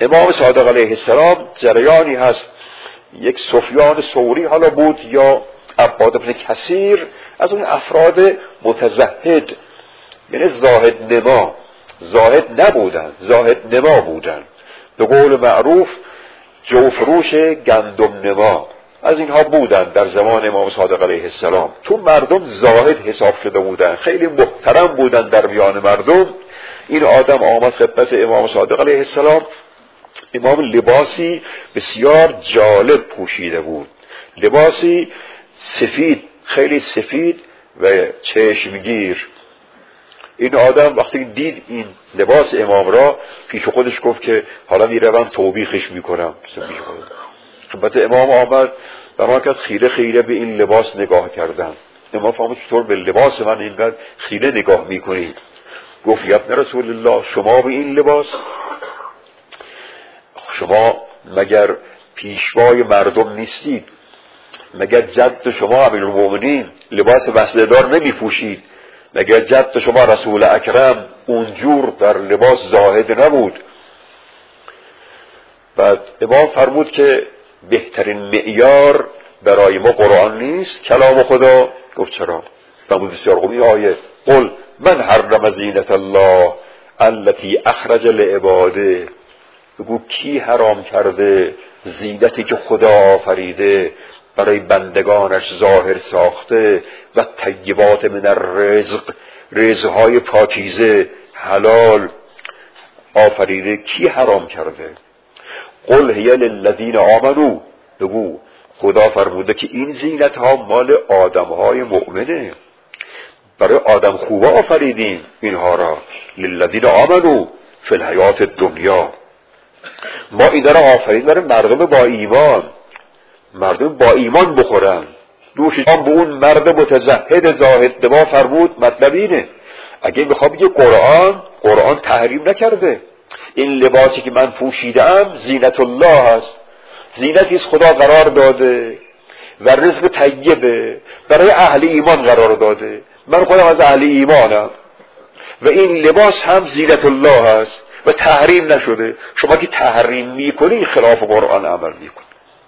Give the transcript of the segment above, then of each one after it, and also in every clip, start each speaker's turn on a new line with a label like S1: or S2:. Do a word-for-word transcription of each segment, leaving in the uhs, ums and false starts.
S1: امام صادق علیه السلام جریانی هست، یک سفیان ثوری حالا بود یا عباد بن کثیر، از اون افراد متزهد، یعنی زاهد نما، زاهد نبودن، زاهد نما بودن، به قول معروف جوفروش گندم نما، از اینها بودن در زمان امام صادق علیه السلام. چون مردم زاهد حساب شده بودن، خیلی محترم بودن در میان مردم، این آدم آمد خدمت امام صادق علیه السلام. امام لباسی بسیار جالب پوشیده بود، لباسی سفید، خیلی سفید و چشمگیر. این آدم وقتی دید این لباس امام را، پیش خودش گفت که حالا میروم توبیخش میکنم. خدمت امام آمد و ما کرد خیره خیره به این لباس نگاه کردن. امام فهمید چطور به لباس من اینقدر خیره نگاه میکنید؟ گفت یا ابن رسول الله، شما به این لباس، شما مگر پیشوای مردم نیستید؟ مگر جد شما امیرالمومنین لباس وسله‌دار نمی پوشید؟ مگر جد شما رسول اکرم اونجور در لباس زاهد نبود؟ بعد امام فرمود که بهترین معیار برای ما قرآن نیست، کلام خدا؟ گفت چرا؟ فرمود بسیار خوب این آیه، قل من حرم زینت الله التي اخرج لعباده، بگو کی حرام کرده زینتی که خدا آفریده برای بندگانش ظاهر ساخته و طیبات من الرزق، رزقهای پاکیزه حلال آفریده، کی حرام کرده؟ قل هی للذین آمنوا، بگو خدا فرموده که این زینت ها مال آدم های مؤمنه، برای آدم خوبه آفریدیم اینها را، للذین آمنوا فی الحیات الدنیا، ما این را آفرید برای مردم با ایمان، مردم با ایمان بخورن. دوششان به اون مرد متزهد زاهد ما فرمود مطلب اینه، اگه میخوام بگه قرآن، قرآن تحریم نکرده. این لباسی که من پوشیدم زینت الله است، زینتی از خدا قرار داده و رزق طیبه برای اهل ایمان قرار داده، من خودم از اهل ایمانم و این لباس هم زینت الله است و تحریم نشده. شما که تحریم میکنی خلاف قرآن عمل میکنی.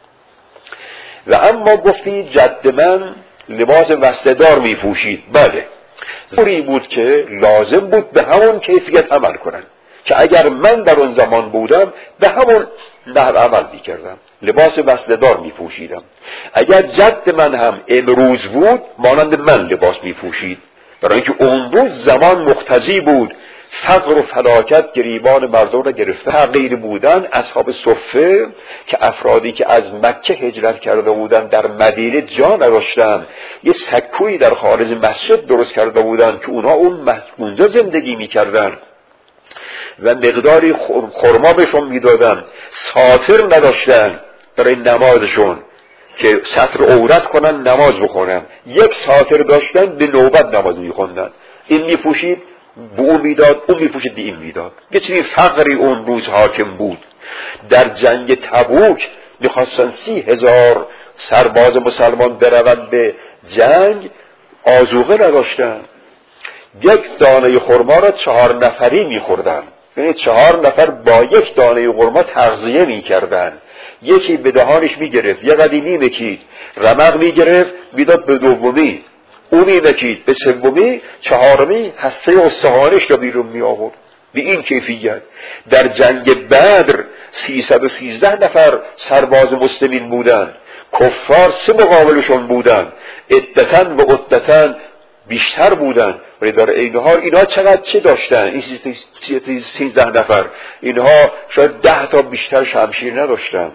S1: و اما گفتی جد من لباس وسله‌دار میپوشید، بله ضروری بود که لازم بود به همون کیفیت عمل کنن که اگر من در اون زمان بودم به همون نحو عمل میکردم، لباس وسله‌دار میپوشیدم. اگر جد من هم امروز بود مانند من لباس میپوشید، برای اینکه اون روز زمان مقتضی بود، فقر و فلاکت گریبان مردم را گرفته. غیر بودن اصحاب صفه که افرادی که از مکه هجرت کرده بودن در مدینه جا نداشتن، یه سکویی در خارج مسجد درست کرده بودن که اونها اون اونجا زندگی میکردن و مقداری خرما بهشون میدادن، ساتر نداشتن برای نمازشون که سطر عورت کنن نماز بخونن، یک ساتر داشتن به نوبت نماز میخوندن، این میپوشید به اون میداد، اون میپوشید به این میداد. یه چنین فقری اون روز حاکم بود. در جنگ تبوک میخواستن سی هزار سرباز مسلمان برون به جنگ، آذوقه نداشتن، یک دانه خرما را چهار نفری میخوردن، یعنی چهار نفر با یک دانه خرما تغذیه میکردن. یکی به دهانش میگرفت، یه قدی میمکید، رمق میگرفت میداد به دومی، اون میمکید به سومی، چهارمی هسته استخوانش را بیرون می آورد. به این کیفیت در جنگ بدر سیصد و سیزده نفر سرباز مسلمین بودند، کفار سه مقابلشون بودند، عدتن و عدتن بیشتر بودند، ولی در این حال اینها چقدر چه داشتن؟ این سیزده نفر اینها شاید ده تا بیشتر شمشیر نداشتن،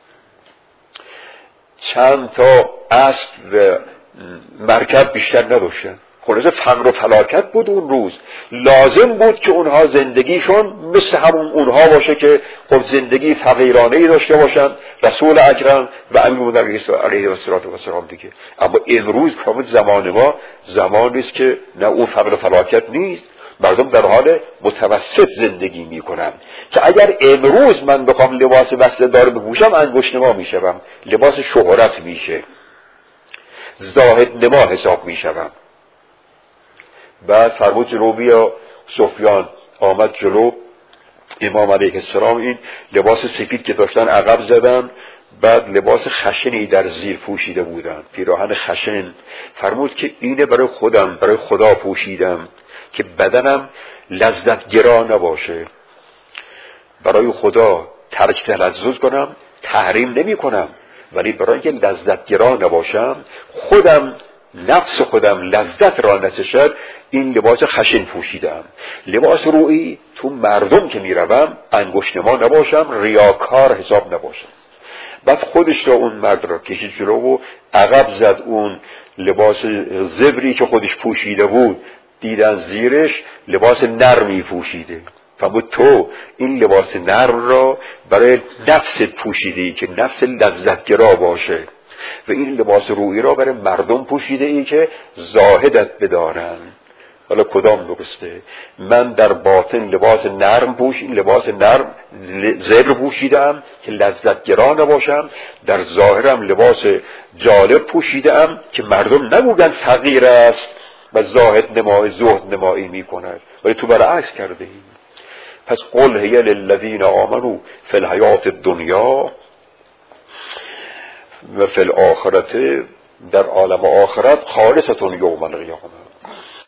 S1: چند تا اسب و مرکب بیشتر نداشتن. خلاصه فقر و فلاکت بود اون روز. لازم بود که اونها زندگیشون مثل همون اونها باشه که خب زندگی فقیرانه‌ای داشته باشن، رسول اکرم و امیرالمومنین علیه السلام دیگه. اما امروز که زمان ما زمانی است که نه اون فقر و فلاکت نیست، مردم در حال متوسط زندگی میکنن که اگر امروز من بخوام لباس وسله‌دار بپوشم انگشت نما میشم، لباس شهرت میشه، زاهد نما حساب میشم. بعد فرمود جلو بیا، سفیان آمد جلو، امام علیه السلام این لباس سفید که داشتن عقب زدن، بعد لباس خشنی در زیر پوشیده بودن، پیراهن خشن. فرمود که اینه برای خودم، برای خدا پوشیدم که بدنم لذت گرا نباشه، برای خدا ترک تلذذ کنم، تحریم نمی کنم، ولی برای اینکه لذت گرا نباشم، خودم نفس خودم لذت را نچشد، این لباس خشن پوشیدم. لباس روئی تو مردم که میروم انگشت نما نباشم، ریاکار حساب نباشم. بعد خودش را اون مرد را کشید جلو و عقب زد. اون لباس زبری که خودش پوشیده بود دیدن زیرش لباس نرمی پوشیده. فرمود تو این لباس نرم را برای نفست پوشیدی که نفس لذتگرا باشه، و این لباس روئی را برای مردم پوشیده ای که زاهدت بدارن. حالا کدام درسته؟ من در باطن لباس نرم پوش این لباس نرم زبر پوشیدم که لذتگرا نباشم، در ظاهرم لباس جالب پوشیدم که مردم نگوگن فقیر است و زاهد نمای زهد نمایی می کند، ولی تو برعکس کرده ای. پس قل هی للذین آمنوا فی الحیات الدنیا و فی الاخرت، در عالم آخرت خالصتون یوم القیامه.